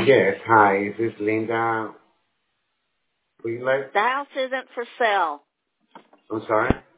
Yes, hi. Is this Linda Wheeler? The house isn't for sale. I'm sorry?